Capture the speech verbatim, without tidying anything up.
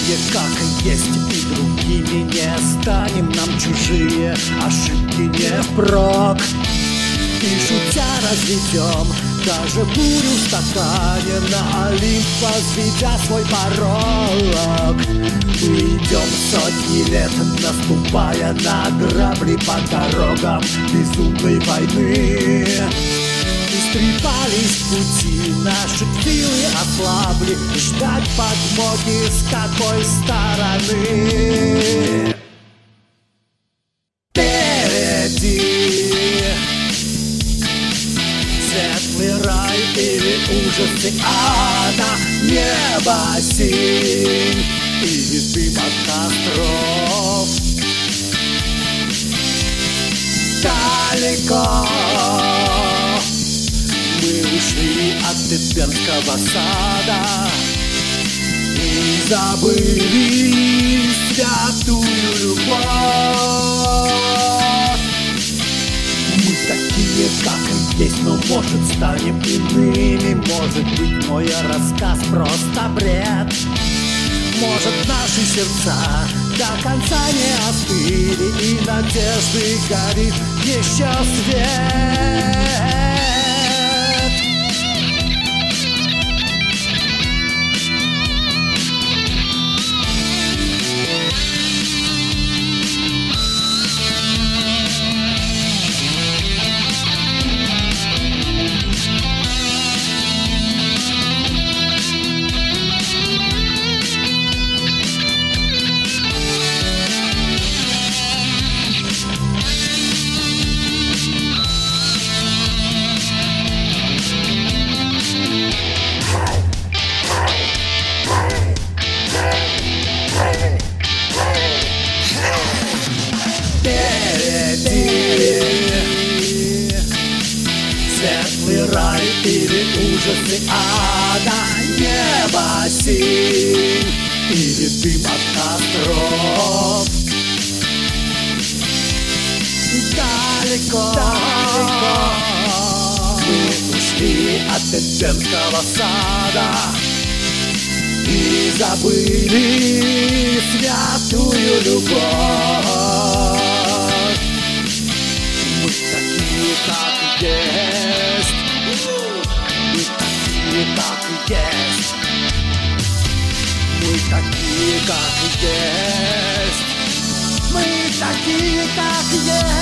такие, как есть, и другими не станем. Нам чужие ошибки не впрок. И шутя разведем даже бурю в стакане, на Олимп возведя свой порог. Уйдем сотни лет, наступая на грабли по дорогам безумной войны. Истрепались пути, наши силы ослабли, ждать подмоги с какой стороны. Впереди светлый рай или ужасы ада, небо синь или дым от костров. Далеко мы ушли от Эдемского сада и забыли святую любовь. Мы такие, как и есть, но может станем иными. Может быть, мой рассказ просто бред. Может, наши сердца до конца не остыли, и надежды горит еще свет. Светлый рай или ужасы ада, небо синь или дым от костров. Далеко, далеко мы ушли от Эдемского сада и забыли святую любовь. Мы такие, как есть, мы такие, как есть, мы такие, как есть, мы такие, как есть.